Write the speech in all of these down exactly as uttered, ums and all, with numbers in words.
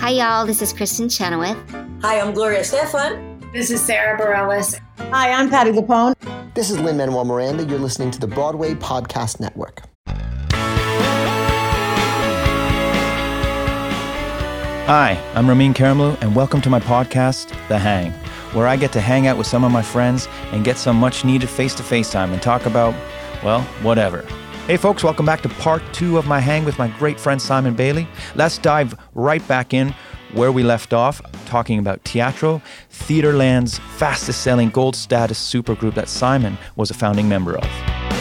Hi, y'all. This is Kristen Chenoweth. Hi, I'm Gloria Estefan. This is Sarah Bareilles. Hi, I'm Patti LuPone. This is Lin-Manuel Miranda. You're listening to the Broadway Podcast Network. Hi, I'm Ramin Karimloo, and welcome to my podcast, The Hang, where I get to hang out with some of my friends and get some much-needed face-to-face time and talk about, well, whatever. Hey folks, welcome back to part two of my hang with my great friend Simon Bailey. Let's dive right back in where we left off, talking about Teatro, Theaterland's fastest-selling gold status supergroup that Simon was a founding member of.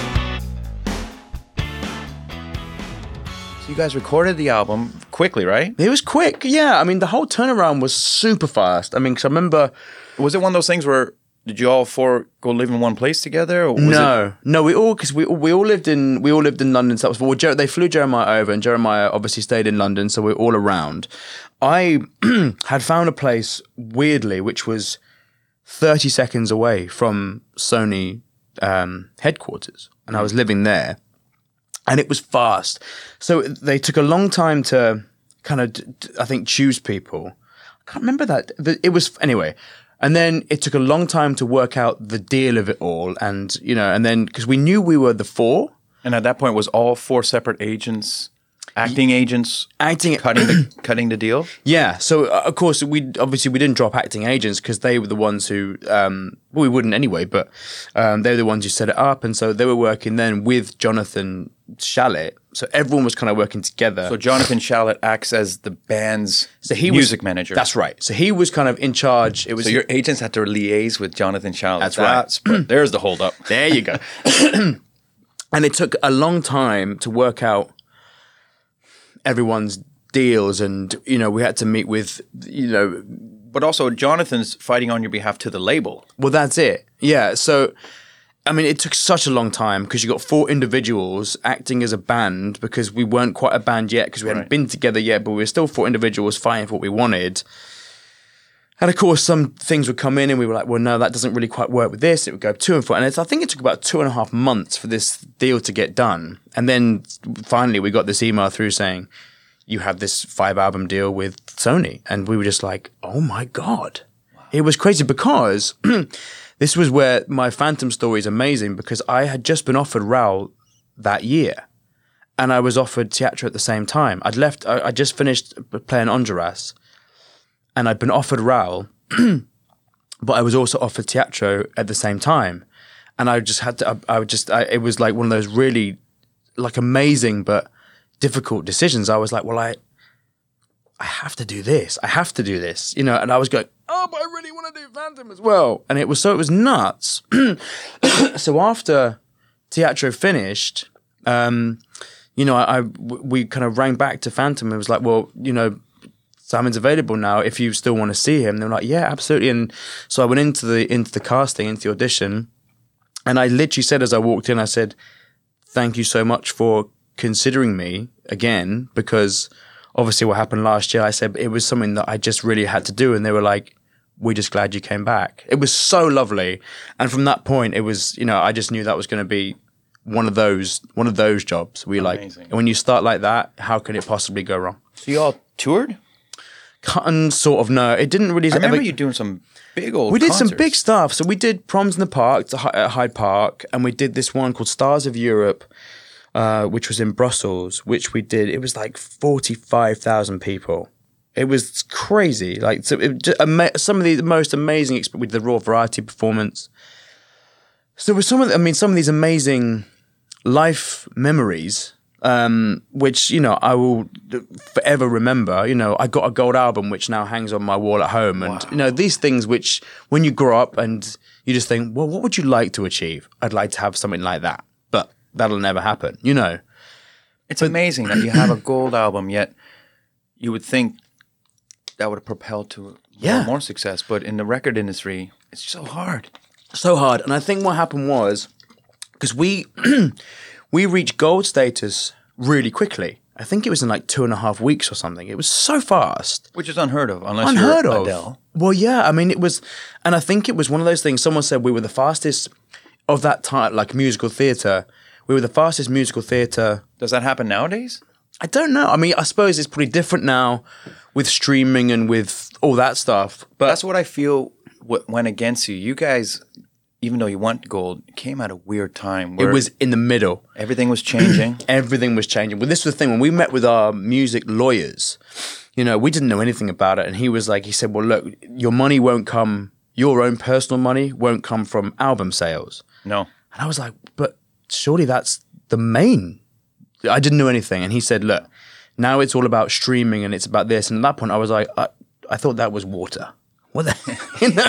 So you guys recorded the album quickly, right? It was quick, yeah. I mean, the whole turnaround was super fast. I mean, because I remember... Was it one of those things where, did you all four go live in one place together? Or was no, it... no, we all, because we, we all lived in, we all lived in London. So that was, well, Jer- they flew Jeremiah over, and Jeremiah obviously stayed in London, so we we're all around. I had found a place, weirdly, which was thirty seconds away from Sony um, headquarters, and I was living there. And it was fast. So they took a long time to kind of, I think, choose people. I can't remember that. It was, anyway. And then it took a long time to work out the deal of it all. And, you know, and then, because we knew we were the four. And at that point, was all four separate agents, acting agents, acting cutting the cutting the deal? Yeah. So, uh, of course, we obviously we didn't drop acting agents because they were the ones who, um, well, we wouldn't anyway, but um, they were the ones who set it up. And so they were working then with Jonathan Shalit. So everyone was kind of working together. So Jonathan Shalit acts as the band's so he music was, manager. That's right. So he was kind of in charge. It was so your agents had to liaise with Jonathan Shalit. That's, that's right. There's the hold up. There you go. And it took a long time to work out everyone's deals, and you know we had to meet with you know. But also Jonathan's fighting on your behalf to the label. Well, that's it. Yeah. So, I mean, it took such a long time because you got four individuals acting as a band because we weren't quite a band yet because we hadn't right. been together yet, but we were still four individuals fighting for what we wanted. And of course, some things would come in and we were like, well, no, that doesn't really quite work with this. It would go to and fro. And it's, I think it took about two and a half months for this deal to get done. And then finally we got this email through saying, you have this five album deal with Sony. And we were just like, oh my God. Wow. It was crazy because this was where my Phantom story is amazing because I had just been offered Raoul that year. And I was offered Teatro at the same time. I'd left, I, I just finished playing Honduras. And I'd been offered Raoul, but I was also offered Teatro at the same time. And I just had to, I, I would just, I, it was like one of those really like amazing but difficult decisions. I was like, well, I, I have to do this. I have to do this, you know? And I was going, oh, but I really want to do Phantom as well. And it was, so it was nuts. So after Teatro finished, um, you know, I, I, we kind of rang back to Phantom and was like, well, you know, Simon's available now if you still want to see him. They were like, yeah, absolutely. And so I went into the into the casting, into the audition, and I literally said as I walked in, I said, thank you so much for considering me again, because obviously what happened last year, I said it was something that I just really had to do. And they were like, we're just glad you came back. It was so lovely. And from that point, it was, you know, I just knew that was going to be one of those one of those jobs. We like, and when you start like that, how can it possibly go wrong? So you all toured? And sort of, no, it didn't really. I remember ever, you doing some big old. We did concerts. some big stuff. So we did Proms in the Park at Hyde Park, and we did this one called Stars of Europe, uh, which was in Brussels. Which we did. It was like forty-five thousand people. It was crazy. Like so it, just, ama- some of the most amazing. Exp- we did the Raw Variety performance. So there was some of, the, I mean, some of these amazing life memories. Um, which, you know, I will forever remember. You know, I got a gold album which now hangs on my wall at home. And, wow. you know, these things which when you grow up and you just think, well, what would you like to achieve? I'd like to have something like that. But that'll never happen, you know. It's but, amazing that you have a gold album, yet you would think that would have propelled to yeah. more success. But in the record industry, it's so hard. So hard. And I think what happened was, because we... We reached gold status really quickly. I think it was in like two and a half weeks or something. It was so fast. Which is unheard of, unless unheard you're of. Adele. Well, yeah. I mean, it was, and I think it was one of those things. Someone said we were the fastest of that time, like musical theatre. We were the fastest musical theatre. Does that happen nowadays? I don't know. I mean, I suppose it's pretty different now with streaming and with all that stuff. But That's what I feel what went against you. You guys, even though you want gold, came at a weird time. Where it was in the middle. everything was changing. Everything was changing. Well, this was the thing. When we met with our music lawyers, you know, we didn't know anything about it. And he was like, he said, well, look, your money won't come, your own personal money won't come from album sales. No. And I was like, but surely that's the main. I didn't know anything. And he said, look, now it's all about streaming and it's about this. And at that point, I was like, I, I thought that was water. What the? You know?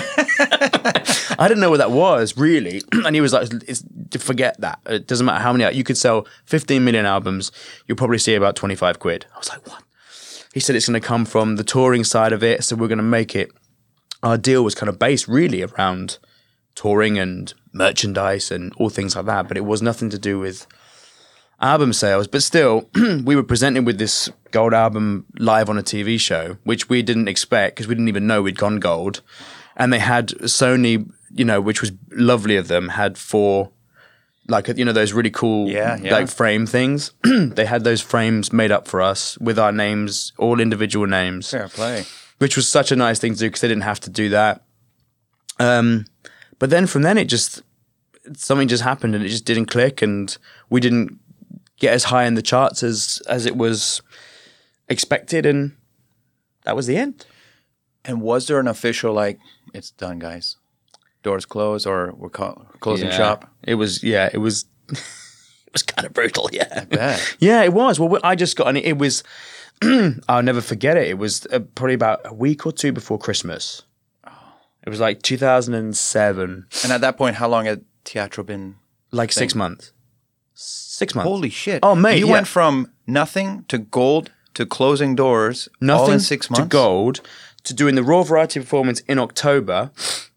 I didn't know what that was, really. And he was like, it's, forget that. It doesn't matter how many. You could sell fifteen million albums. You'll probably see about twenty-five quid. I was like, what? He said it's going to come from the touring side of it. So we're going to make it. Our deal was kind of based really around touring and merchandise and all things like that. But it was nothing to do with album sales. But still, we were presented with this gold album live on a T V show, which we didn't expect because we didn't even know we'd gone gold. And they had Sony, you know, which was lovely of them, had four, like, you know, those really cool, Yeah, yeah. like frame things. They had those frames made up for us with our names, all individual names. Fair play. Which was such a nice thing to do because they didn't have to do that. Um, but then from then it just, something just happened and it just didn't click and we didn't get as high in the charts as, as it was expected and that was the end. And was there an official, like, it's done, guys, doors closed, or we're co- closing Yeah. shop? It was, yeah, it was, it was kind of brutal, yeah. bet. Yeah, it was. Well, I just got, and it was, I'll never forget it. It was uh, probably about a week or two before Christmas. It was like two thousand seven, And at that point, how long had Teatro been? like six months. Six months. Holy shit. Oh, mate, You yeah. went from nothing to gold to closing doors all Nothing in six months? to gold, to doing the Raw Variety performance in October,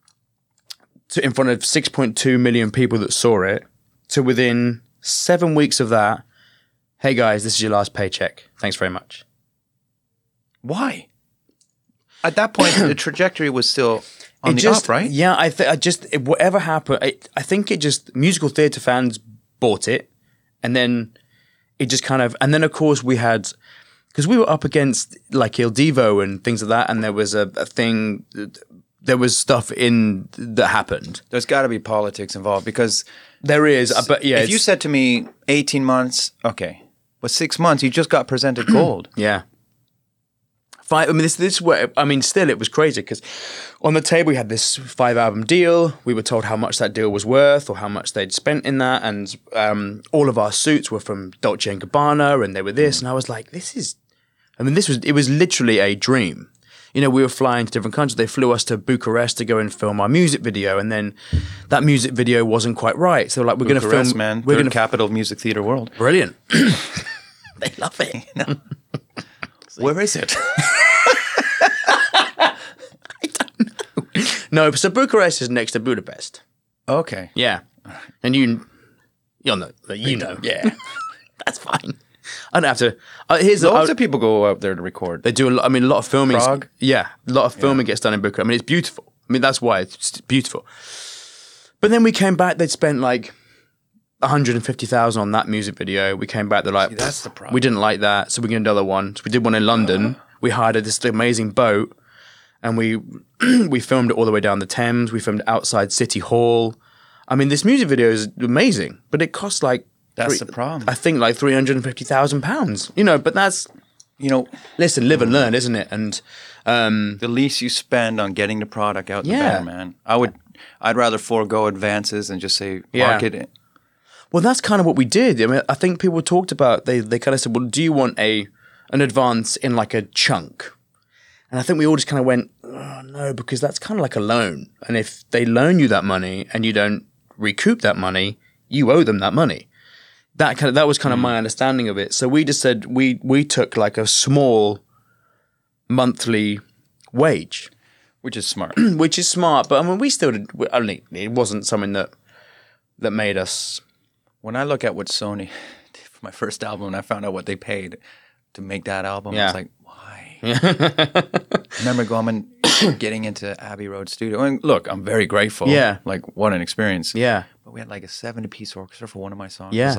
to in front of six point two million people that saw it, to within seven weeks of that, hey guys, this is your last paycheck. Thanks very much. Why? At that point, the trajectory was still on It the just, up, right? Yeah, I, th- I just, it, whatever happened, I, I think it just, musical theatre fans bought it, and then it just kind of, and then of course we had, because we were up against like Il Divo and things like that, and there was a, a thing, there was stuff in that happened. There's got to be politics involved because There is, uh, but yeah, if you it's- said to me eighteen months, okay, but six months, you just got presented gold. yeah. Five, I mean, this this is where I mean, still it was crazy because on the table we had this five album deal. We were told how much that deal was worth or how much they'd spent in that, and um, all of our suits were from Dolce and Gabbana, and they were this, and I was like, this is. I mean, this was it was literally a dream. You know, we were flying to different countries. They flew us to Bucharest to go and film our music video, and then that music video wasn't quite right. So like, we're going to Bucharest, film, man, we're third going to capital of music theater world. brilliant. They love it. Where is it? No, so Bucharest is next to Budapest. Okay. Yeah, and you, you'll know. You know. Yeah, that's fine. I don't have to. Uh, here's the. Lots uh, of people go up there to record. They do a lot. I mean, a lot of filming. Prague? Yeah, a lot of filming gets done in Bucharest. I mean, it's beautiful. I mean, that's why it's beautiful. But then we came back. They'd spent like one hundred fifty thousand on that music video. We came back. They're like, See, that's the problem. we didn't like that, so we're going to do another one. So we did one in London. We hired this amazing boat, and we we filmed it all the way down the Thames. We filmed it outside City Hall. I mean, this music video is amazing, but it costs like That's three- the problem. I think like three hundred and fifty thousand pounds. You know, but that's You know, listen, live and learn, isn't it? And um, the least you spend on getting the product out, the Yeah. better, man. I would, I'd rather forego advances and just say Yeah. market it. well, that's kind of what we did. I mean, I think people talked about they they kind of said, well, do you want a an advance in like a chunk? And I think we all just kind of went, oh, no, because that's kind of like a loan. And if they loan you that money and you don't recoup that money, you owe them that money. That kind of that was kind of my understanding of it. So we just said we we took like a small monthly wage, Which is smart. which is smart. But I mean, we still did. Only it wasn't something that that made us. When I look at what Sony did for my first album and I found out what they paid to make that album, I Yeah. was like, why? I remember going and getting into Abbey Road Studio. And look, I'm very grateful. Yeah. Like, what an experience. Yeah. But we had like a seventy-piece orchestra for one of my songs. Yeah. It was like,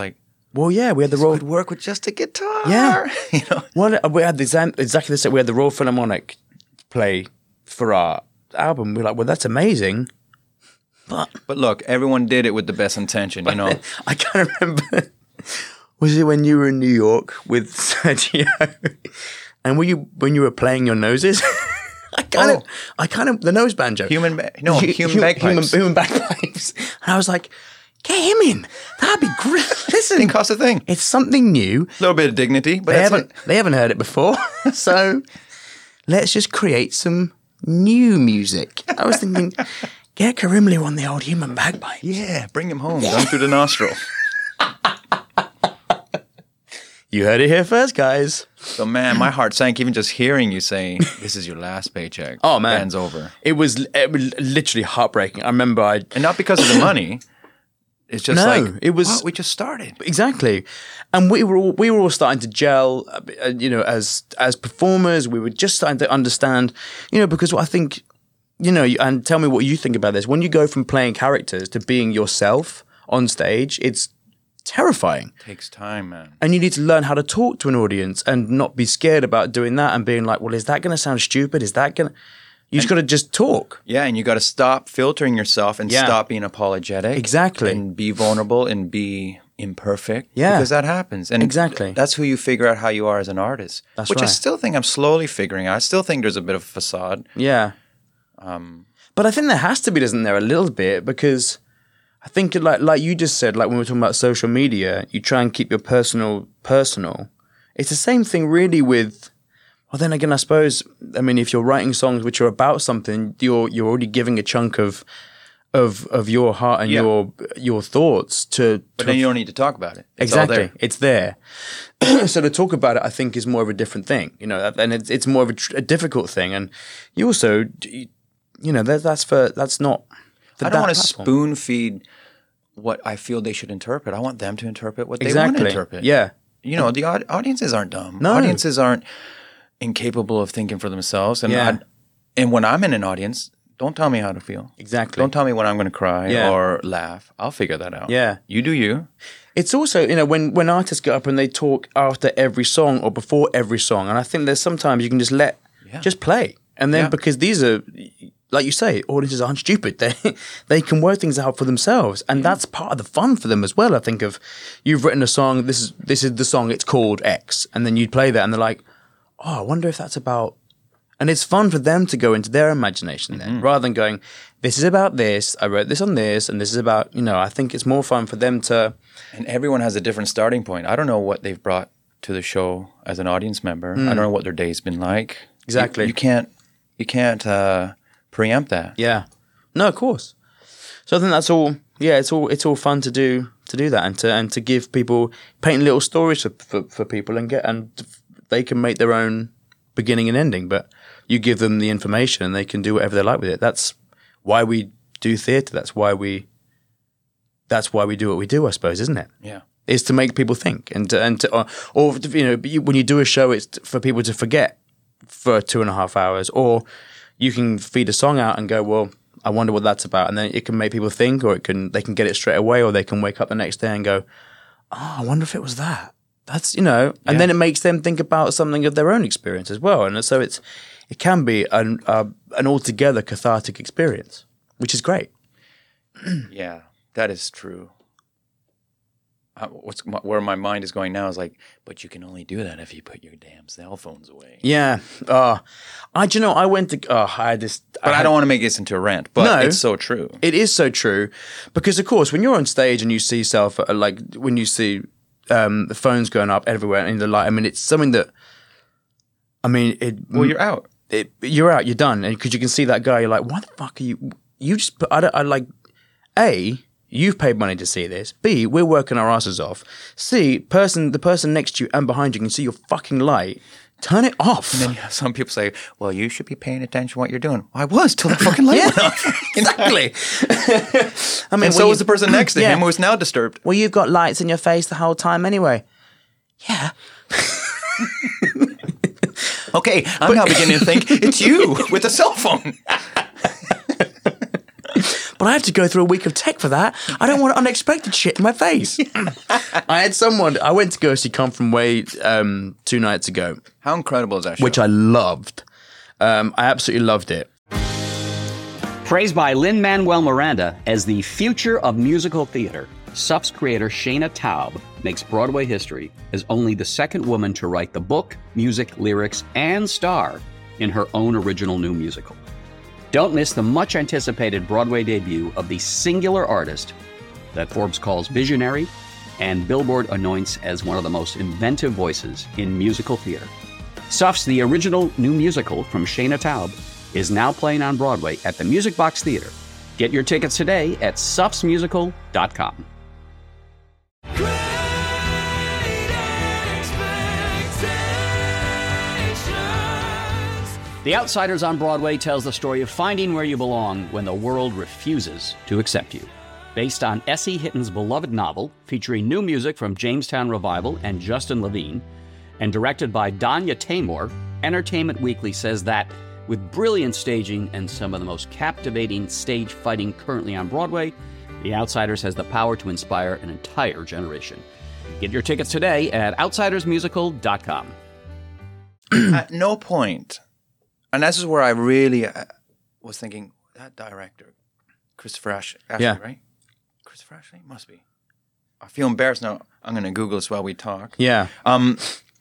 Well, yeah, we had the Royal. Could work with just a guitar. Yeah. you know. Well, we had the exam- exactly the same. We had the Royal Philharmonic play for our album. We're like, well, that's amazing. But But look, everyone did it with the best intention, you know. I can't remember. Was it when you were in New York with Sergio? And were you when you were playing your noses? I kind of, Oh. I kind of the nose banjo. Human, ba- no, Hu- human hu- bagpipes. Human, human bagpipes. And I was like, get him in. That'd be great. Listen, Didn't cost a thing. it's something new. A little bit of dignity, but They that's haven't, it. they haven't heard it before. So let's just create some new music. I was thinking, get Karimli on the old human bagpipe. Yeah, bring him home. Run through the nostril. You heard it here first, guys. So, man, my heart sank even just hearing you saying, this is your last paycheck. Oh, man. Band's over. It was, it was literally heartbreaking. I remember I... And not because of the money. It's just No, like, it was- "What? We just started. Exactly, and we were all, we were all starting to gel, uh, you know, as as performers. We were just starting to understand, you know, because I think, you know, and tell me what you think about this. When you go from playing characters to being yourself on stage, it's terrifying, Takes time, man. and you need to learn how to talk to an audience and not be scared about doing that and being like, well, is that going to sound stupid? Is that going to... You just got to just talk. Yeah, and you got to stop filtering yourself and Yeah. stop being apologetic. Exactly. And be vulnerable and be imperfect. Yeah. Because that happens. And Exactly. that's who you figure out how you are as an artist. That's which I right. still think I'm slowly figuring out. I still think there's a bit of a facade. Yeah. Um, but I think there has to be, doesn't there, a little bit, because I think like like you just said, like when we were talking about social media, you try and keep your personal personal. It's the same thing really with, well then again, I suppose, I mean, if you're writing songs which are about something, you're you're already giving a chunk of of of your heart and Yeah. your your thoughts to, But to then you don't need to talk about it. It's all exactly. there. It's there. So to talk about it, I think, is more of a different thing, you know, and it's it's more of a, tr- a difficult thing. And you also, you know, that, that's for that's not. For I don't that want to platform. spoon feed what I feel they should interpret. I want them to interpret what they Exactly. want to interpret. Yeah. You know, the aud- audiences aren't dumb. No. Audiences aren't incapable of thinking for themselves. And Yeah. I, and when I'm in an audience, don't tell me how to feel. Exactly. Don't tell me when I'm going to cry Yeah. or laugh. I'll figure that out. Yeah. You do you. It's also, you know, when, when artists get up and they talk after every song or before every song, and I think there's sometimes you can just let, Yeah. just play. And then Yeah. because these are, like you say, audiences aren't stupid. They they can work things out for themselves. And that's part of the fun for them as well, I think, of you've written a song, this is this is the song, it's called X. And then you play that and they're like, oh, I wonder if that's about... And it's fun for them to go into their imagination then, Mm-hmm. rather than going, this is about this, I wrote this on this, and this is about, you know, I think it's more fun for them to... And everyone has a different starting point. I don't know what they've brought to the show as an audience member. I don't know what their day's been like. Exactly. You, you can't you can't uh, preempt that. Yeah. No, of course. So I think that's all. Yeah, it's all it's all fun to do to do that and to and to give people paint little stories for for, for people and get and they can make their own beginning and ending. But you give them the information and they can do whatever they like with it. That's why we do theatre. That's why we. That's why we do what we do, I suppose, isn't it? Yeah. Is to make people think and to, and to, or, or you know you, when you do a show, it's for people to forget for two and a half hours, or you can feed a song out and go, well, I wonder what that's about, and then it can make people think, or it can they can get it straight away, or they can wake up the next day and go, oh, I wonder if it was that. That's you know, and Yeah. then it makes them think about something of their own experience as well, and so it's it can be an uh, an altogether cathartic experience, which is great. Yeah, that is true. Uh, what's my, where my mind is going now is like, but you can only do that if you put your damn cell phones away. Yeah, uh, I do you know I went to oh I had this, But I, had- don't want to make this into a rant. But No. it's so true. It is so true, because of course, when you're on stage and you see self, uh, like when you see um, the phones going up everywhere in the light, I mean, it's something that, I mean, it. Well, you're out. It, you're out. You're done, and because you can see that guy, you're like, why the fuck are you? You just, put, I, don't, I like, A, you've paid money to see this. B, we're working our asses off. C, person, the person next to you and behind you can see your fucking light. Turn it off. And then you have some people say, well, you should be paying attention to what you're doing. Well, I was till the fucking light went off. Exactly. I mean, And so well, was you- the person next to Yeah. him who was now disturbed. Well, you've got lights in your face the whole time anyway. Yeah. Okay, I'm now beginning to think it's you with a cell phone. but I have to go through a week of tech for that. I don't want unexpected shit in my face. I had someone, I went to go see Come From Way um, two nights ago. How incredible is that show? Which I loved. Um, I absolutely loved it. Praised by Lin-Manuel Miranda as the future of musical theater, S U F's creator Shayna Taub makes Broadway history as only the second woman to write the book, music, lyrics, and star in her own original new musical. Don't miss the much-anticipated Broadway debut of the singular artist that Forbes calls visionary and Billboard anoints as one of the most inventive voices in musical theater. S U F's The Original New Musical from Shayna Taub is now playing on Broadway at the Music Box Theater. Get your tickets today at sufs musical dot com. The Outsiders on Broadway tells the story of finding where you belong when the world refuses to accept you. Based on Essie Hitton's beloved novel, featuring new music from Jamestown Revival and Justin Levine, and directed by Danya Taymor, Entertainment Weekly says that with brilliant staging and some of the most captivating stage fighting currently on Broadway, The Outsiders has the power to inspire an entire generation. Get your tickets today at outsiders musical dot com. At no point, and this is where I really uh, was thinking, that director, Christopher Ash- Ashley, Yeah. right? Christopher Ashley? Must be. I feel embarrassed now. I'm going to Google this while we talk. Yeah. Um,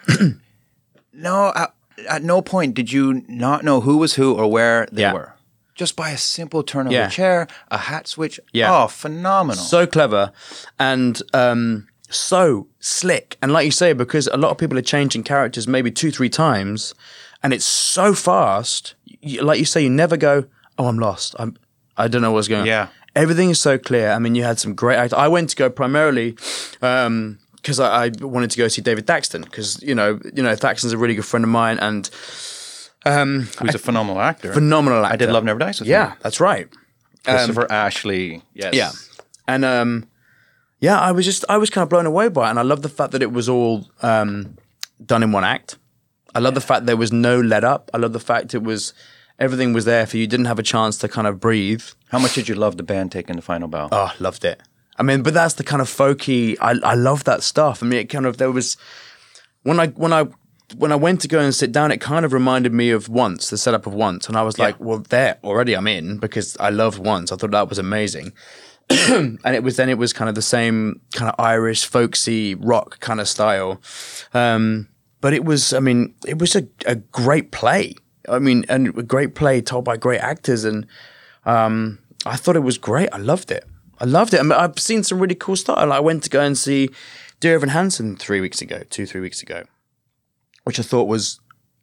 no, at, at no point did you not know who was who or where they Yeah. were. Just by a simple turn of Yeah. a chair, a hat switch. Yeah. Oh, phenomenal. So clever and um, so slick. And like you say, because a lot of people are changing characters maybe two, three times, and it's so fast. You, like you say, you never go, oh, I'm lost. I'm, I don't know what's going on. Yeah. Everything is so clear. I mean, you had some great actors. I went to go primarily because I, I wanted to go see David Thaxton because, you know, you know, Thaxton's a really good friend of mine and um, Who's a phenomenal actor. phenomenal actor. I did Love Never Dies with Yeah, him. that's right. Christopher Ashley. Yes. Yeah. And um, yeah, I was just, I was kind of blown away by it. And I love the fact that it was all um, done in one act. I love the fact there was no let up. I love the fact it was, everything was there for you. You didn't have a chance to kind of breathe. How much did you love the band taking the final bow? Oh, loved it. I mean, but that's the kind of folky, I, I love that stuff. I mean, it kind of, there was, when I, when I, when I went to go and sit down, it kind of reminded me of Once, the setup of Once. And I was like, well, there, already I'm in because I loved Once. I thought that was amazing. And it was, then it was kind of the same kind of Irish, folksy, rock kind of style. Um, but it was, I mean, it was a, a great play. I mean, and a great play told by great actors. And um, I thought it was great. I loved it. I loved it. I mean, I've seen some really cool stuff. Like, I went to go and see Dear Evan Hansen three weeks ago, two, three weeks ago, which I thought was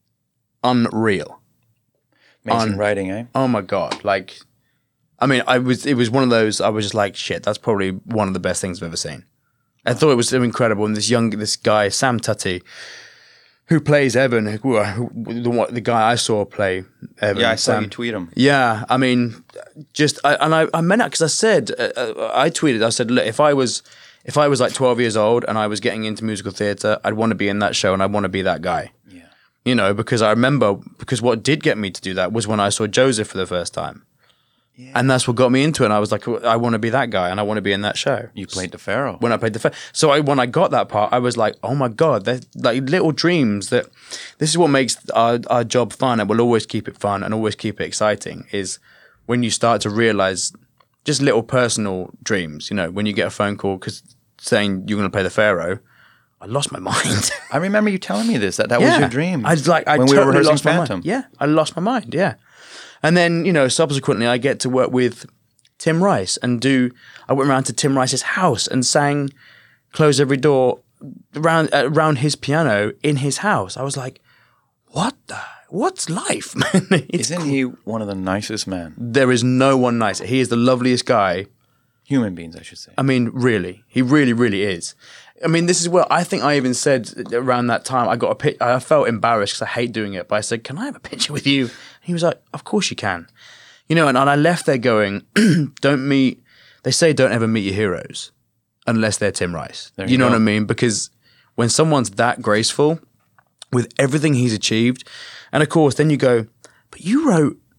unreal. Amazing Un- writing, eh? Oh my God. Like, I mean, I was, it was one of those, I was just like, shit, that's probably one of the best things I've ever seen. I thought it was incredible. And this young, this guy, Sam Tutty, who plays Evan, who, who, the, the guy I saw play Evan. Yeah, I saw Sam. you tweet him. Yeah, I mean, just, I, and I, I meant that because I said, uh, I tweeted, I said, look, if I was, if I was like twelve years old and I was getting into musical theatre, I'd want to be in that show and I'd want to be that guy. Yeah. You know, because I remember, because what did get me to do that was when I saw Joseph for the first time. Yeah. And that's what got me into it. And I was like, I want to be that guy and I want to be in that show. You played the Pharaoh. When I played the Pharaoh. So I, when I got that part, I was like, oh my God, they're like little dreams that this is what makes our, our job fun and we'll always keep it fun and always keep it exciting is when you start to realize just little personal dreams, you know, when you get a phone call because saying you're going to play the Pharaoh, I lost my mind. I remember you telling me this, that that yeah. was your dream. I was like, I when totally we were rehearsing lost my Phantom. mind. Yeah, I lost my mind, yeah. And then, you know, subsequently I get to work with Tim Rice and do, I went around to Tim Rice's house and sang Close Every Door around, uh, around his piano in his house. I was like, what the, what's life, man? It's Isn't he one of the nicest men? There is no one nicer. He is the loveliest guy. Human beings, I should say. I mean, really, he really, really is. I mean, this is what I think I even said around that time. I got a pic. I felt embarrassed because I hate doing it, but I said, "Can I have a picture with you?" And he was like, "Of course you can." You know, and, and I left there going, "Don't meet." They say don't ever meet your heroes unless they're Tim Rice. There You, you know go. what I mean? Because when someone's that graceful with everything he's achieved, and of course, then you go, "But you wrote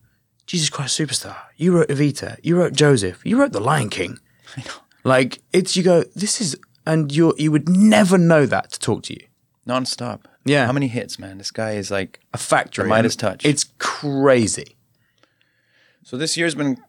Jesus Christ Superstar. You wrote Evita. You wrote Joseph. You wrote The Lion King. I know. Like, it's, you go, this is, and you you would never know that to talk to you. Non-stop. Yeah. How many hits, man? This guy is like A factory. the Midas touch. It's crazy. So this year's been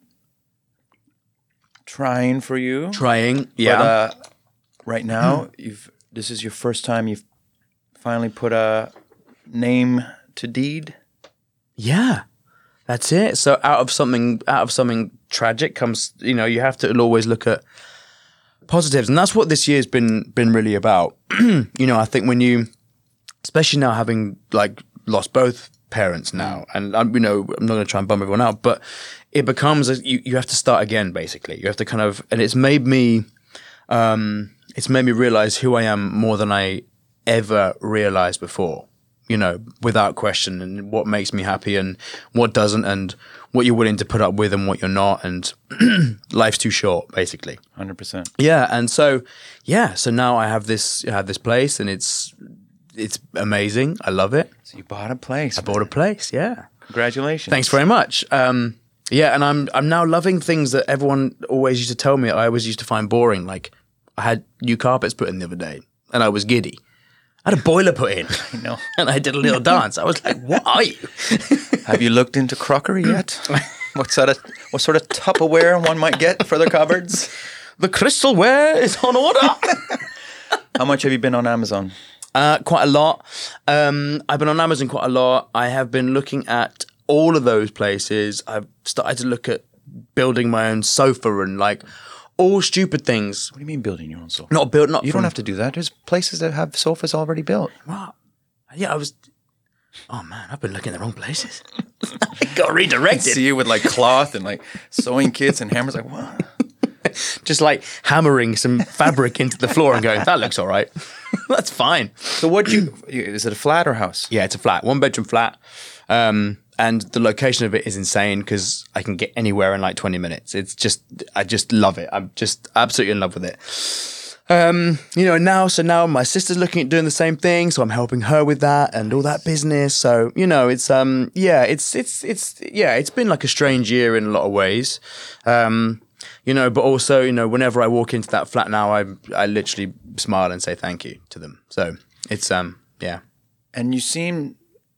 trying for you. Trying, yeah. But, uh, right now, you've this is your first time you've finally put a name to deed. Yeah, that's it. So out of something, out of something tragic comes, you know, you have to always look at positives, and that's what this year's been been really about. You know, I think when you, especially now having like lost both parents now, and um, you know, I'm not going to try and bum everyone out, but it becomes a, you you have to start again. Basically, you have to kind of, and it's made me, um, it's made me realize who I am more than I ever realized before. You know, without question, and what makes me happy and what doesn't, and what you're willing to put up with and what you're not, and life's too short, basically. one hundred percent. Yeah, and so, yeah, so now I have this, I have this place, and it's it's amazing. I love it. So you bought a place. I bought a place. Yeah, Congratulations. thanks very much. Um, yeah, and I'm I'm now loving things that everyone always used to tell me I always used to find boring. Like I had new carpets put in the other day, and I was giddy. I had a boiler put in. I know. And I did a little dance. I was like, what are you? Have you looked into crockery yet? what sort of what sort of Tupperware one might get for their cupboards? The crystalware is on order. How much have you been on Amazon? Uh, quite a lot. Um, I've been on Amazon quite a lot. I have been looking at all of those places. I've started to look at building my own sofa and like all stupid things. What do you mean building your own sofa? Not built. Not You from, don't have to do that. There's places that have sofas already built. Wow. Yeah, I was. Oh man, I've been looking at the wrong places. I got redirected. See you with like cloth and like sewing kits and hammers. Like what? Just like hammering some fabric into the floor and going, that looks all right. That's fine. So what you? Is it a flat or house? Yeah, it's a flat, one bedroom flat. Um, and the location of it is insane because I can get anywhere in like twenty minutes. It's just, I just love it. I'm just absolutely in love with it. Um, you know, now, so now my sister's looking at doing the same thing. So I'm helping her with that and all that business. So, you know, it's, um, yeah, it's, it's, it's, yeah, it's been like a strange year in a lot of ways. Um, you know, but also, you know, whenever I walk into that flat now, I, I literally smile and say thank you to them. So it's, um, yeah. And you seem,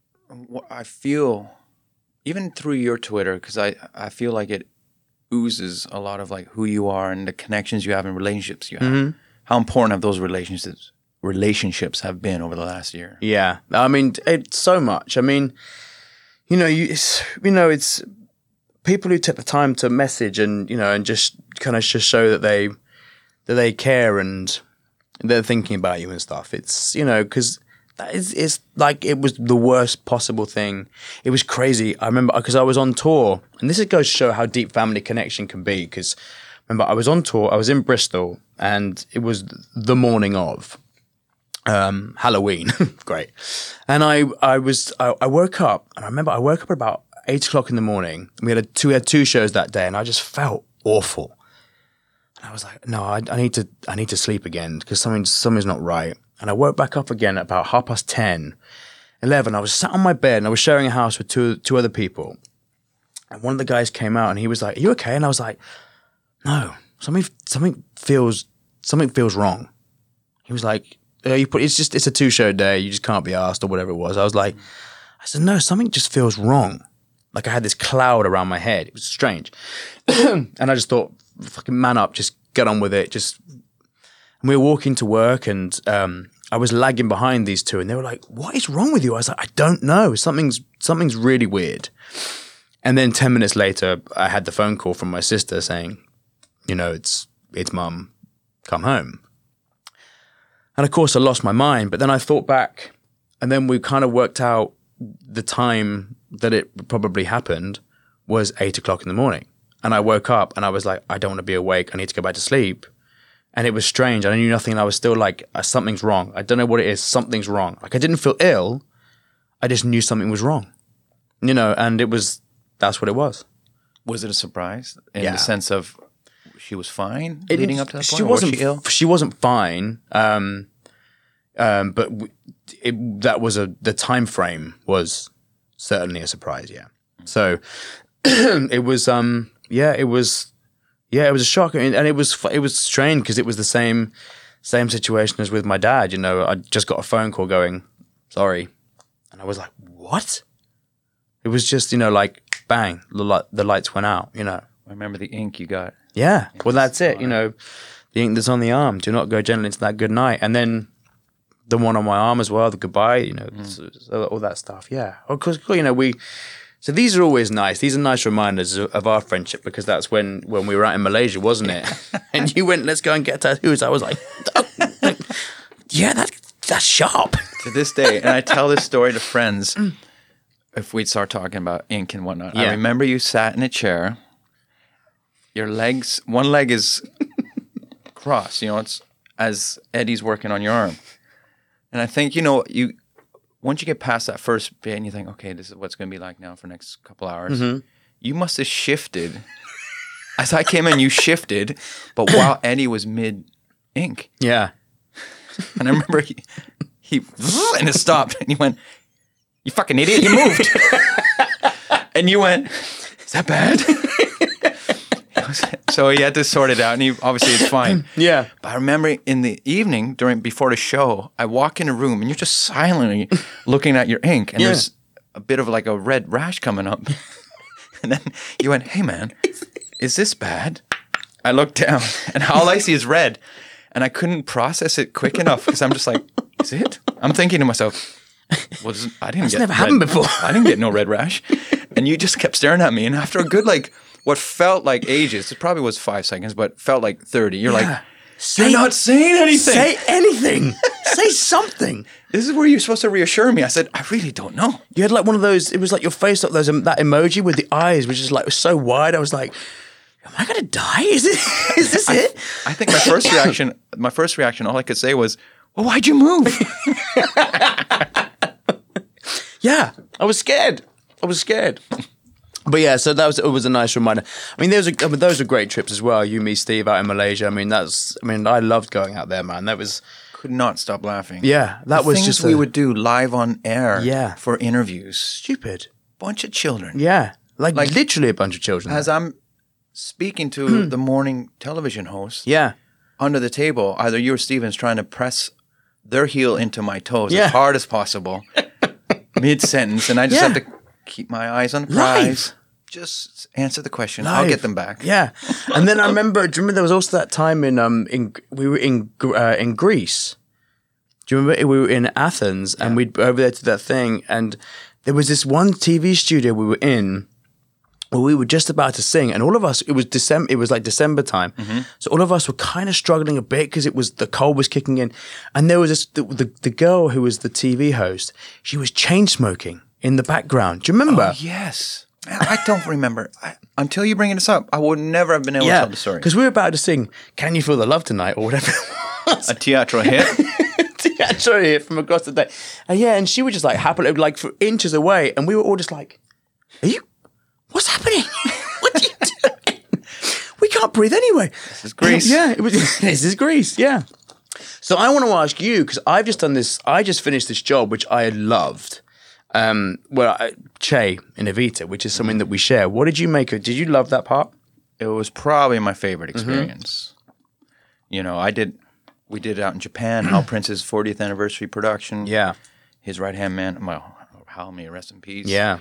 I feel, even through your Twitter, because I, I feel like it oozes a lot of like who you are and the connections you have and relationships you have. Mm-hmm. How important have those relationships relationships have been over the last year? Yeah, I mean, it's so much. I mean, you know, you it's, you know, it's people who take the time to message and you know and just kind of just show that they that they care and they're thinking about you and stuff. It's you know because that is it's like it was the worst possible thing. It was crazy. I remember because I was on tour, and this goes to show how deep family connection can be. Because remember, I was on tour. I was in Bristol. And it was the morning of um, Halloween. Great. And I I was I, I woke up and I remember I woke up at about eight o'clock in the morning. We had a two we had two shows that day and I just felt awful. And I was like, no, I, I need to I need to sleep again because something something's not right. And I woke back up again at about half past ten, eleven. I was sat on my bed and I was sharing a house with two two other people. And one of the guys came out and he was like, are you okay? And I was like, no, something something feels Something feels wrong. He was like, oh, you put, it's just, it's a two show day. You just can't be asked or whatever it was. I was like, I said, no, something just feels wrong. Like I had this cloud around my head. It was strange. And I just thought, fucking man up, just get on with it. Just, and we were walking to work and um, I was lagging behind these two and they were like, what is wrong with you? I was like, I don't know. Something's, something's really weird. And then ten minutes later, I had the phone call from my sister saying, you know, it's, it's mum. Come home. And of course I lost my mind, but then I thought back and then we kind of worked out the time that it probably happened was eight o'clock in the morning. And I woke up and I was like, I don't want to be awake. I need to go back to sleep. And it was strange. I knew nothing and I was still like, something's wrong. I don't know what it is. Something's wrong. Like I didn't feel ill. I just knew something was wrong, you know, and it was, that's what it was. Was it a surprise in Yeah. the sense of she was fine It, leading up to that she point? wasn't. Was she ill? She wasn't fine. Um, um, but w- it, that was a the time frame was certainly a surprise. Yeah. So it was um yeah it was yeah it was a shock, and it was it was strange because it was the same same situation as with my dad. You know, I just got a phone call going, sorry, and I was like, what? It was just, you know, like bang, the light, the lights went out. You know, I remember the ink you got. yeah. Well, that's it. You know, the ink that's on the arm. Do not go gently into that good night, and then the one on my arm as well. The goodbye. You know, Mm. so, so all that stuff. Yeah. Of course, you know we. So these are always nice. These are nice reminders of, of our friendship, because that's when, when we were out in Malaysia, wasn't it? And you went, let's go and get tattoos. I was like, oh, yeah, that, that's sharp. To this day, and I tell this story to friends if we'd start talking about ink and whatnot. Yeah. I remember you sat in a chair, your legs, one leg is crossed, you know, it's as Eddie's working on your arm. And I think, you know, you once you get past that first bit and you think, okay, this is what's going to be like now for the next couple hours, Mm-hmm. you must have shifted. As I came in, you shifted, but while Eddie was mid-ink. Yeah. And I remember he, he and it stopped, and he went, you fucking idiot, you moved. And you went, is that bad? So he had to sort it out, and he obviously it's fine. Yeah. But I remember in the evening, during before the show, I walk in a room, and you're just silently looking at your ink, and Yeah. there's a bit of like a red rash coming up. And then you went, hey man, is this bad? I looked down, and all I see is red. And I couldn't process it quick enough, because I'm just like, is it? I'm thinking to myself, well, this- I didn't That's get never red- happened before. I didn't get no red rash. And you just kept staring at me. And after a good, like, what felt like ages, it probably was five seconds, but felt like thirty. You're like, Say, you're not saying anything. Say anything. Say something. This is where you're supposed to reassure me. I said, I really don't know. You had like one of those, it was like your face, like those, um, that emoji with the eyes, which is like was so wide. I was like, am I going to die? Is it? Is this it? I think my first reaction, my first reaction, all I could say was, well, why'd you move? Yeah, I was scared. I was scared. But yeah, so that was it was a nice reminder. I mean, those are I mean, those are great trips as well. You, me, Steve out in Malaysia. I mean, that's I mean, I loved going out there, man. That was Could not stop laughing. yeah, that the was things just we a- would do live on air Yeah. for interviews. stupid. Bunch of children. Yeah, like, Like- literally a bunch of children. As I'm speaking to the morning television host, yeah, under the table, either you or Steven's trying to press their heel into my toes Yeah. as hard as possible, mid-sentence, and I just Yeah. have to keep my eyes on the Live. prize. Just answer the question. I'll Live. get them back. Yeah, and then I remember. Do you remember there was also that time in um in we were in Gr- uh, in Greece. Do you remember we were in Athens and we'd over there to that thing, and there was this one T V studio we were in where we were just about to sing, and all of us. It was December. It was like December time, so all of us were kind of struggling a bit because it was the cold was kicking in, and there was this the, the the girl who was the T V host. She was chain smoking in the background. Do you remember? Oh, yes. I don't remember. I, until you bring this up, I would never have been able to tell the story. because we were about to sing "Can You Feel the Love Tonight" or whatever it was. A theater hit. Theatre here from across the day, and yeah, and she was just like happily like for inches away, and we were all just like, "Are you? What's happening? What are you doing? We can't breathe anyway." This is Greece. Yeah, it was. This is Greece. Yeah. So I want to ask you, because I've just done this. I just finished this job which I loved. Um, well, I, Che in Evita, which is something that we share. What did you make of? Did you love that part? It was probably my favorite experience. You know, I did. We did it out in Japan. Hal Prince's fortieth anniversary production. Yeah. His right hand man. Well, Hal, may rest in peace. Yeah.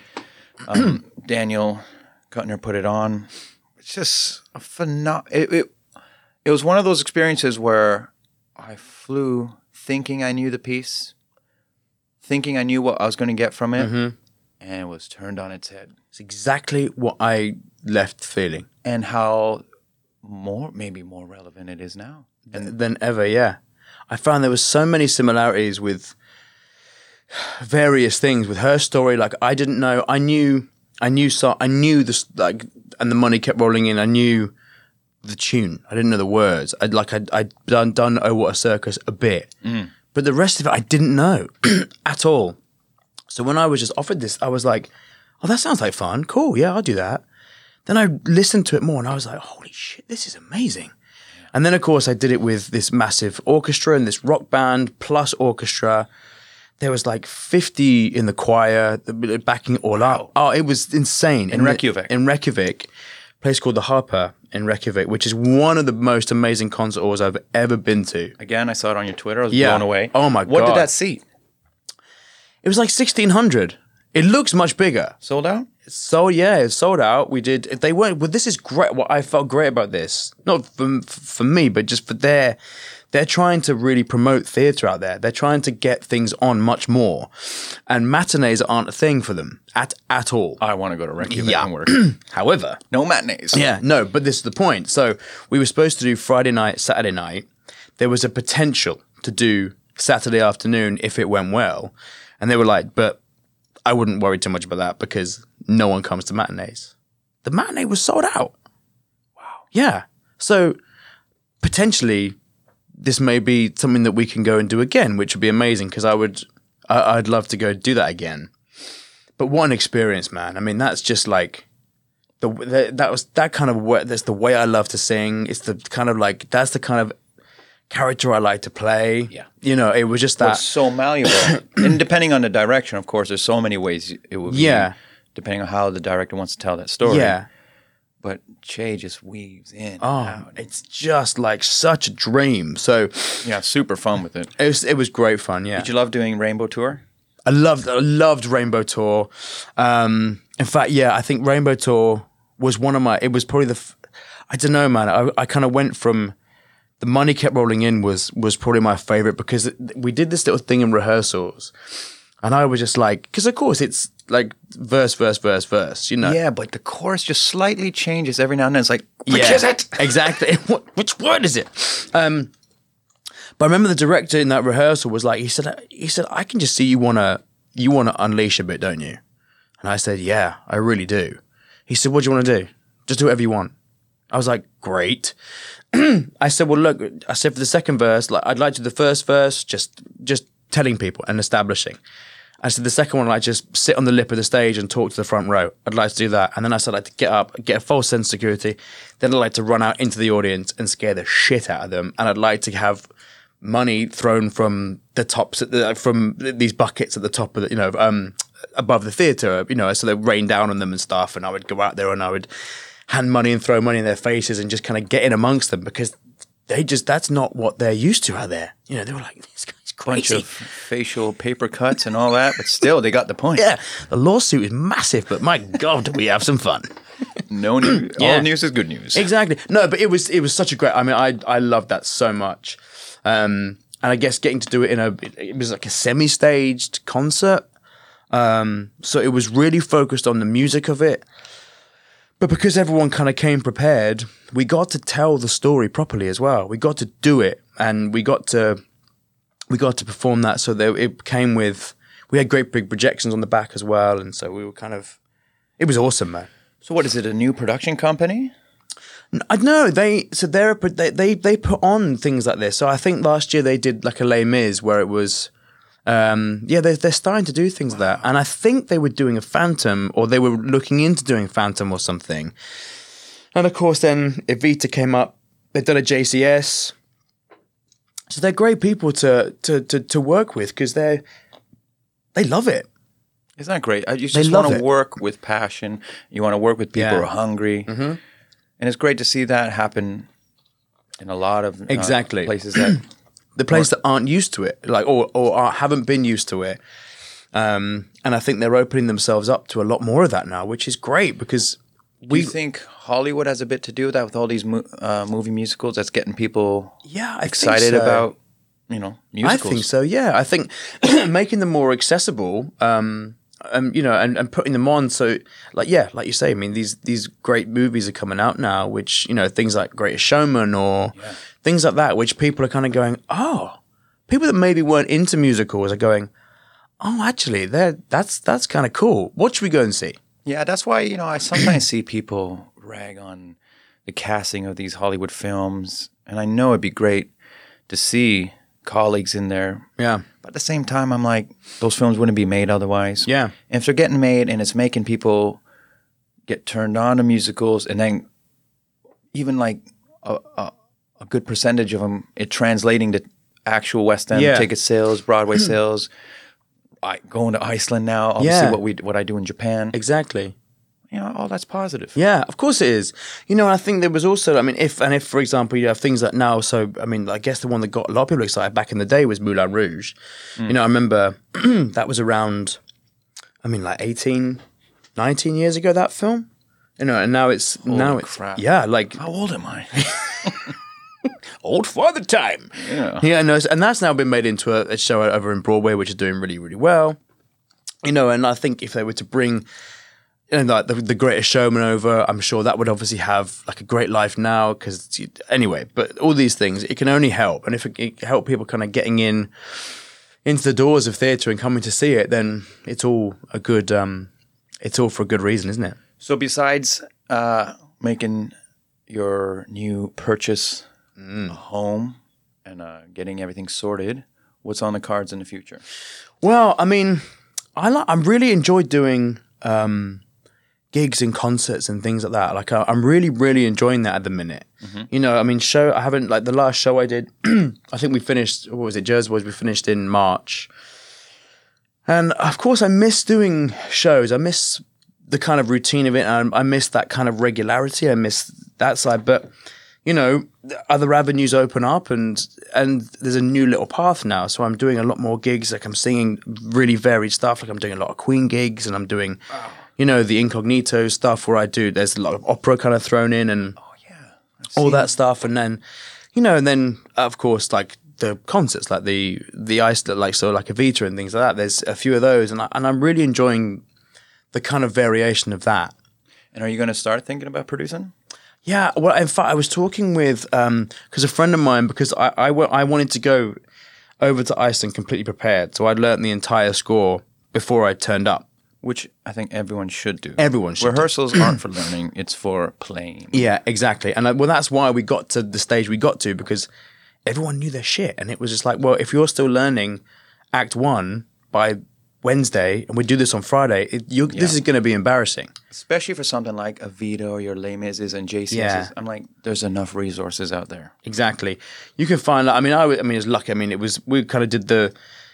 Um, Daniel Kuttner put it on. It's just a phenom. It, it it was one of those experiences where I flew thinking I knew the piece, thinking I knew what I was going to get from it, and it was turned on its head. It's exactly what I left feeling. And how more, maybe more relevant it is now. And than ever, yeah. I found there was so many similarities with various things with her story. Like I didn't know, I knew, I knew, so I knew this, like, and the money kept rolling in. I knew the tune. I didn't know the words. I'd like, I'd, I'd done, done Oh What a Circus a bit, but the rest of it I didn't know at all. So when I was just offered this, I was like, oh, that sounds like fun. Cool. Yeah, I'll do that. Then I listened to it more and I was like, holy shit, this is amazing. And then, of course, I did it with this massive orchestra and this rock band plus orchestra. there was like fifty in the choir, the- backing it all up. Oh, it was insane. In Reykjavik. In Reykjavik, a place called the Harper in Reykjavik, which is one of the most amazing concert halls I've ever been to. Again, I saw it on your Twitter. I was Yeah. blown away. Oh my What God. did that seat? It was like sixteen hundred. It looks much bigger. Sold out? So yeah, it sold out. We did. They weren't. Well, this is great. What I felt great about this, not for for me, but just for their. They're trying to really promote theatre out there. They're trying to get things on much more, and matinees aren't a thing for them at at all. I want to go to Reykjavik Yeah. and work. However, No matinees. yeah, no, but this is the point. So we were supposed to do Friday night, Saturday night. There was a potential to do Saturday afternoon if it went well, and they were like, but I wouldn't worry too much about that because no one comes to matinees. The matinee was sold out. Wow. Yeah. So potentially this may be something that we can go and do again, which would be amazing because I would, I, I'd love to go do that again. But what an experience, man! I mean, that's just like the, the that was that kind of way. That's the way I love to sing. It's the kind of like that's the kind of character I like to play. Yeah. You know, it was just that. It's so malleable. And depending on the direction, of course, there's so many ways it would be. Yeah. Depending on how the director wants to tell that story. Yeah. But Che just weaves in. and Oh, out. it's just like such a dream. So Yeah, super fun with it. it was it was great fun. Yeah. Did you love doing Rainbow Tour? I loved I loved Rainbow Tour. Um, in fact, yeah, I think Rainbow Tour was one of my. It was probably the. F- I don't know, man. I, I kind of went from the money kept rolling in was was probably my favorite because we did this little thing in rehearsals, and I was just like, because of course it's like verse, verse, verse, verse. You know. Yeah, but the chorus just slightly changes every now and then. It's like, which Yeah, is it? Exactly. What, which word is it? Um, but I remember the director in that rehearsal was like, he said, he said, I can just see you wanna, you wanna unleash a bit, don't you? And I said, yeah, I really do. He said, what do you want to do? Just do whatever you want. I was like, great. I said, well, look, I said for the second verse, like I'd like to do the first verse, just, just telling people and establishing. I said the second one, I'd like just sit on the lip of the stage and talk to the front row. I'd like to do that. And then I said I'd like to get up, get a false sense of security. Then I'd like to run out into the audience and scare the shit out of them. And I'd like to have money thrown from the tops, at the, from these buckets at the top of the, you know, um, above the theatre, you know, so they rain down on them and stuff. And I would go out there and I would hand money and throw money in their faces and just kind of get in amongst them because they just, that's not what they're used to out there. You know, they were like, this guy's Bunch crazy. of facial paper cuts and all that, but still, they got the point. Yeah, the lawsuit is massive, but my God, do we have some fun? No news. Yeah. All news is good news. Exactly. No, but it was it was such a great. I mean, I I loved that so much, um, and I guess getting to do it in a it was like a semi-staged concert, um, so it was really focused on the music of it. But because everyone kind of came prepared, we got to tell the story properly as well. We got to do it, and we got to. We got to perform that, so that it came with. We had great big projections on the back as well, and so we were kind of. It was awesome, man. So, what is it? A new production company? I know they. So they're a, they they they put on things like this. So I think last year they did like a Les Mis where it was. Um, yeah, they they're starting to do things wow. like that, and I think they were doing a Phantom, or they were looking into doing Phantom or something. And of course, then Evita came up. They've done a J C S. So they're great people to to to, to work with because they they love it. Isn't that great? You They just love want to it. work with passion. You want to work with people Yeah. who are hungry, Mm-hmm. and it's great to see that happen in a lot of uh, Exactly. places that The place that aren't used to it, like or or are, haven't been used to it, um, and I think they're opening themselves up to a lot more of that now, which is great because Do we you think Hollywood has a bit to do with that with all these mo- uh, movie musicals that's getting people yeah I excited think so. about, you know, musicals? I think so. Yeah, I think making them more accessible, um, um, you know, and, and putting them on. So, like, yeah, like you say, I mean, these these great movies are coming out now, which you know, things like Greatest Showman or Yeah. things like that, which people are kind of going, oh, people that maybe weren't into musicals are going, oh, actually, they're that's that's kind of cool. What should we go and see? Yeah, that's why, you know, I sometimes see people rag on the casting of these Hollywood films, and I know it'd be great to see colleagues in there. Yeah, But at the same time, I'm like, those films wouldn't be made otherwise. yeah, And if they're getting made and it's making people get turned on to musicals, and then even like a, a, a good percentage of them, it translating to actual West End Yeah. ticket sales, Broadway sales, I, going to Iceland now, obviously Yeah. what we what I do in Japan. Exactly. You know, all that's positive. Yeah, of course it is. You know, I think there was also, I mean, if and if, for example, you have things that now, so, I mean, I guess the one that got a lot of people excited back in the day was Moulin Rouge. Mm. You know, I remember that was around, I mean, like eighteen, nineteen years ago, that film. You know, and now it's, Holy now it's, crap. yeah, like. How old am I? Old Father Time. Yeah. Yeah, no, and that's now been made into a, a show over in Broadway, which is doing really, really well. You know, and I think if they were to bring, you know, like the, the Greatest Showman over, I'm sure that would obviously have like a great life now. Because anyway, but all these things, it can only help, and if it, it can help people kind of getting in into the doors of theatre and coming to see it, then it's all a good, um, it's all for a good reason, isn't it? So besides uh, making your new purchase Mm. a home and uh, getting everything sorted, what's on the cards in the future? Well, I mean, I like, I really enjoy doing um, gigs and concerts and things like that. Like, I, I'm really, really enjoying that at the minute. Mm-hmm. You know, I mean, show I haven't like the last show I did. I think we finished. What was it? Jersey Boys. We finished in March, and of course, I miss doing shows. I miss the kind of routine of it. And I miss that kind of regularity. I miss that side, but. You know, other avenues open up, and and there's a new little path now. So I'm doing a lot more gigs. Like I'm singing really varied stuff. Like I'm doing a lot of Queen gigs, and I'm doing, wow. you know, the Incognito stuff where I do. There's a lot of opera kind of thrown in, and oh yeah, all that stuff. And then, you know, and then of course like the concerts, like the the ice, like so like Evita and things like that. There's a few of those, and I, and I'm really enjoying the kind of variation of that. And are you going to start thinking about producing? Yeah, well, in fact, I was talking with, because um, a friend of mine, because I, I, w- I wanted to go over to Iceland completely prepared. So I'd learned the entire score before I turned up. Which I think everyone should do. Everyone should Rehearsals aren't for learning, it's for playing. Yeah, exactly. And I, well, that's why we got to the stage we got to, because everyone knew their shit. And it was just like, well, if you're still learning Act One by Wednesday, and we do this on Friday, it, you, yeah. this is going to be embarrassing. Especially for something like Evita or your Les Mises and J C Ss. Yeah. I'm like, there's enough resources out there. Exactly. You can find, like, I mean, I, I mean, it was lucky. I mean, it was, we kind of did the,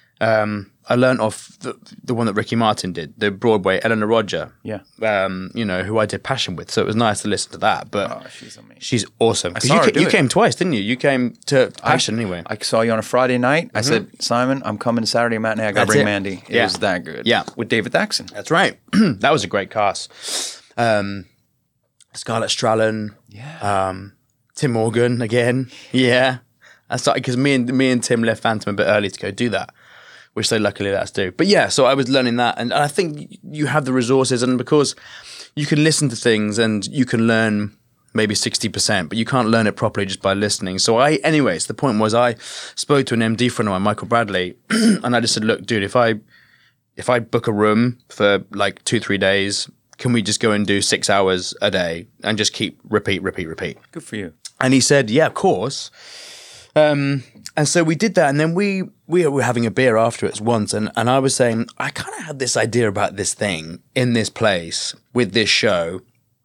um, I learned off the, the one that Ricky Martin did, the Broadway, Eleanor Roger. Yeah. Um, you know, who I did Passion with. So it was nice to listen to that. But oh, she's amazing. She's awesome. I saw you, her ca- do you it. came twice, didn't you? You came to Passion I, anyway. I saw you on a Friday night. Mm-hmm. I said, Simon, I'm coming to Saturday matinee. I got to That's bring it. Mandy. It Yeah. was that good. Yeah. With David Daxon. That's right. That was a great cast. Um, Scarlett Strallen. Yeah. Um, Tim Morgan again. Yeah. I started because me and me and Tim left Phantom a bit early to go do that, which they luckily let us do. But yeah, so I was learning that, and I think you have the resources, and because you can listen to things and you can learn maybe sixty percent, but you can't learn it properly just by listening. So I, anyways, the point was I spoke to an M D friend of mine, Michael Bradley, and I just said, look, dude, if I if I book a room for like two, three days, can we just go and do six hours a day and just keep repeat, repeat, repeat? Good for you. And he said, yeah, of course. Um, and so we did that, and then we we were having a beer afterwards once, and, and I was saying, I kind of had this idea about this thing in this place with this show.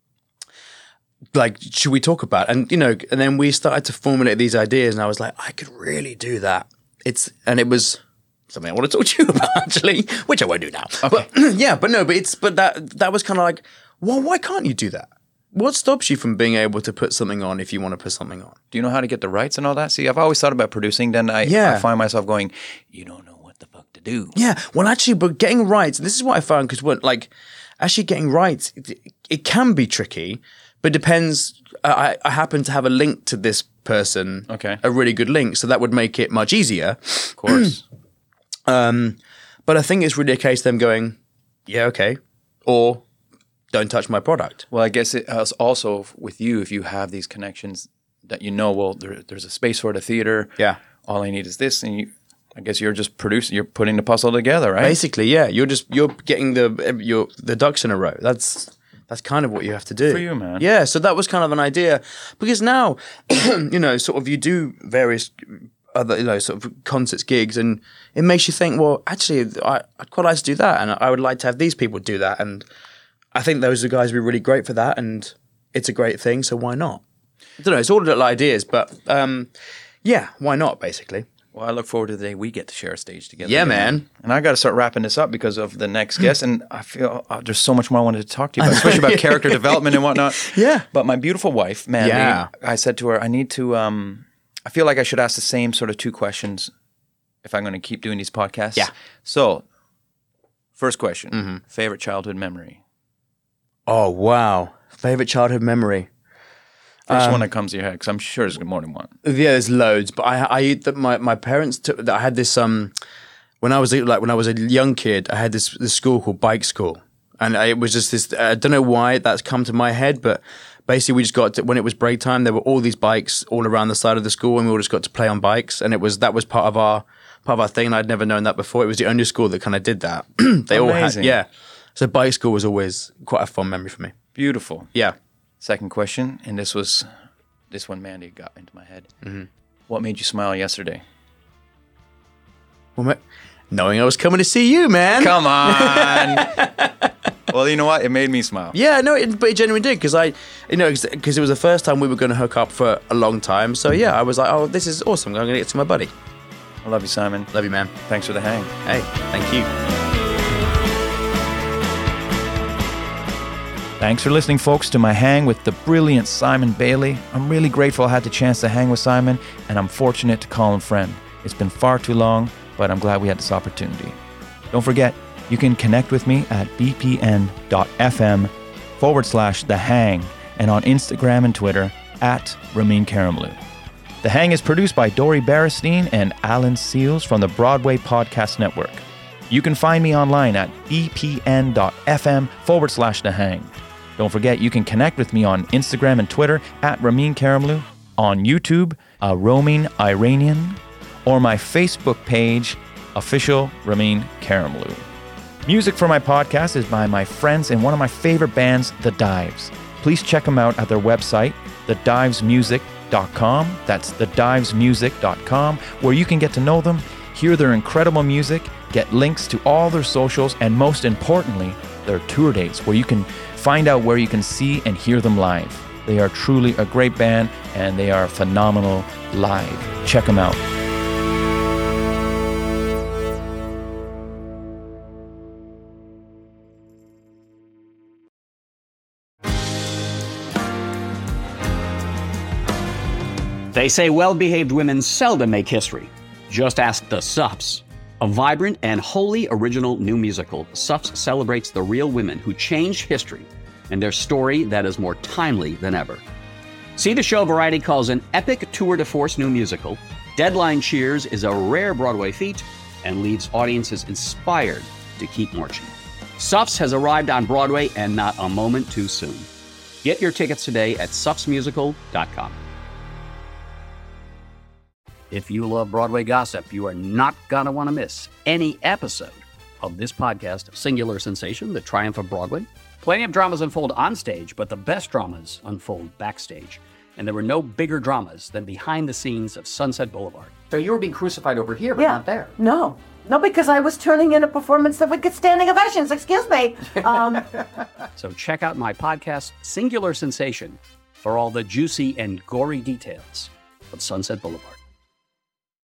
Like, should we talk about it? And, you know, and then we started to formulate these ideas, and I was like, I could really do that. It's And it was something I want to talk to you about, actually, which I won't do now. Okay. But yeah, but no, but it's but that that was kind of like, well, why can't you do that? What stops you from being able to put something on if you want to put something on? Do you know how to get the rights and all that? See, I've always thought about producing. Then I, Yeah. I find myself going, you don't know what the fuck to do. Yeah, well, actually, but getting rights, this is what I found, because when, like, actually getting rights, it, it can be tricky, but it depends. I, I happen to have a link to this person, Okay. a really good link, so that would make it much easier. Of course. Um, but I think it's really a case of them going, yeah, okay, or don't touch my product. Well, I guess it uh, also with you, if you have these connections that you know, well, there, there's a space for the theater. Yeah. All I need is this, and you, I guess you're just producing, you're putting the puzzle together, right? Basically, yeah, you're just you're getting the your the ducks in a row. That's that's kind of what you have to do For you, man. Yeah, so that was kind of an idea, because now, you know, sort of you do various other, you know, sort of concerts, gigs, and it makes you think, well, actually, I, I'd quite like to do that, and I would like to have these people do that, and I think those are guys would be really great for that, and it's a great thing, so why not? I don't know, it's all little ideas, but um, yeah, why not, basically? Well, I look forward to the day we get to share a stage together. Yeah, again. man. And I got to start wrapping this up because of the next guest. And I feel uh, there's so much more I wanted to talk to you about, especially about character development and whatnot. Yeah. But my beautiful wife, Mandy, Yeah. I said to her, I need to, um, I feel like I should ask the same sort of two questions if I'm going to keep doing these podcasts. Yeah. So, first question, Mm-hmm. favorite childhood memory? Oh, wow. Favorite childhood memory? First Um, one that comes to your head, because I'm sure there's more than one. Yeah, there's loads, but I, I, the, my, my parents took. I had this um, when I was like when I was a young kid, I had this this school called Bike School, and I, it was just this. I don't know why that's come to my head, but basically we just got to, when it was break time, there were all these bikes all around the side of the school, and we all just got to play on bikes, and it was that was part of our part of our thing. And I'd never known that before. It was the only school that kind of did that. They all had, Amazing. yeah. So Bike School was always quite a fun memory for me. Beautiful. Yeah. Second question, and this was this one Mandy got into my head. Mm-hmm. What made you smile yesterday? Well, ma- knowing I was coming to see you, man. Come on. Well, you know what? It made me smile. Yeah, no, it, but it genuinely did because I, you know, because it was the first time we were going to hook up for a long time. So yeah, I was like, oh, this is awesome. I'm going to get to my buddy. I love you, Simon. Love you, man. Thanks for the hang. Hey, thank you. Thanks for listening, folks, to my hang with the brilliant Simon Bailey. I'm really grateful I had the chance to hang with Simon, and I'm fortunate to call him friend. It's been far too long, but I'm glad we had this opportunity. Don't forget, you can connect with me at bpn.fm forward slash the hang and on Instagram and Twitter at Ramin Karimloo. The Hang is produced by Dory Baristine and Alan Seals from the Broadway Podcast Network. You can find me online at bpn.fm forward slash the hang. Don't forget, you can connect with me on Instagram and Twitter at Ramin Karimloo, on YouTube, a roaming Iranian, or my Facebook page, official Ramin Karimloo. Music for my podcast is by my friends in one of my favorite bands, The Dives. Please check them out at their website, the dives music dot com. That's the dives music dot com, where you can get to know them, hear their incredible music, get links to all their socials, and most importantly, their tour dates, where you can find out where you can see and hear them live. They are truly a great band, and they are phenomenal live. Check them out. They say well-behaved women seldom make history. Just ask the Sups. A vibrant and wholly original new musical, Sups celebrates the real women who changed history and their story that is more timely than ever. See the show Variety calls an epic tour de force new musical. Deadline cheers is a rare Broadway feat and leaves audiences inspired to keep marching. Sups has arrived on Broadway and not a moment too soon. Get your tickets today at sups musical dot com. If you love Broadway gossip, you are not going to want to miss any episode of this podcast, Singular Sensation, The Triumph of Broadway. Plenty of dramas unfold on stage, but the best dramas unfold backstage. And there were no bigger dramas than behind the scenes of Sunset Boulevard. So you were being crucified over here, but Yeah. not there. No. No, because I was turning in a performance that would get standing ovations. Excuse me. Um, So check out my podcast, Singular Sensation, for all the juicy and gory details of Sunset Boulevard.